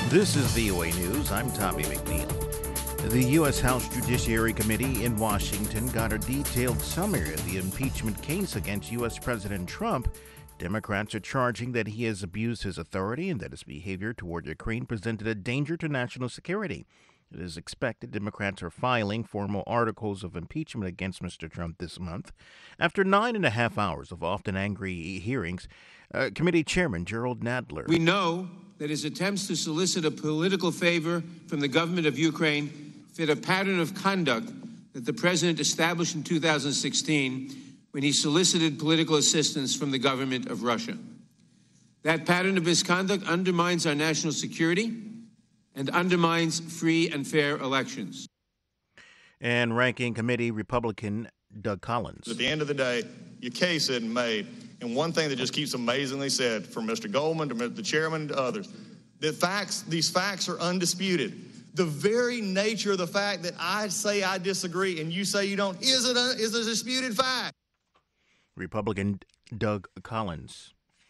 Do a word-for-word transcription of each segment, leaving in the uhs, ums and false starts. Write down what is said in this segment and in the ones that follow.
This is V O A News. I'm Tommy McNeil. The U S. House Judiciary Committee in Washington got a detailed summary of the impeachment case against U S. President Trump. Democrats are charging that he has abused his authority and that his behavior toward Ukraine presented a danger to national security. It is expected Democrats are filing formal articles of impeachment against Mister Trump this month. After nine and a half hours of often angry hearings, uh, Committee Chairman Gerald Nadler. We know that his attempts to solicit a political favor from the government of Ukraine fit a pattern of conduct that the president established in two thousand sixteen when he solicited political assistance from the government of Russia. That pattern of misconduct undermines our national security and undermines free and fair elections. And Ranking Committee Republican Doug Collins. At the end of the day, your case isn't made. And one thing that just keeps amazingly said from Mister Goldman to the chairman to others, that facts, these facts are undisputed. The very nature of the fact that I say I disagree and you say you don't is, it a, is a disputed fact. Republican Doug Collins.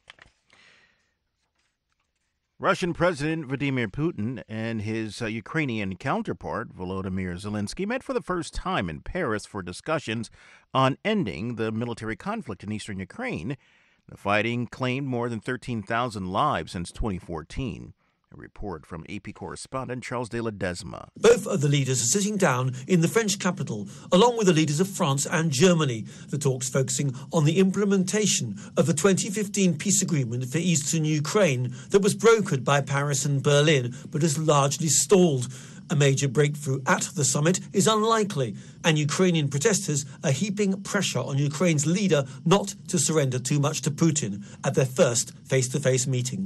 Russian President Vladimir Putin and his uh, Ukrainian counterpart Volodymyr Zelensky met for the first time in Paris for discussions on ending the military conflict in eastern Ukraine. The fighting claimed more than thirteen thousand lives since twenty fourteen. A report from A P correspondent Charles de Ledesma. Both of the leaders are sitting down in the French capital, along with the leaders of France and Germany. The talks focusing on the implementation of the twenty fifteen peace agreement for eastern Ukraine that was brokered by Paris and Berlin, but has largely stalled. A major breakthrough at the summit is unlikely, and Ukrainian protesters are heaping pressure on Ukraine's leader not to surrender too much to Putin at their first face-to-face meeting.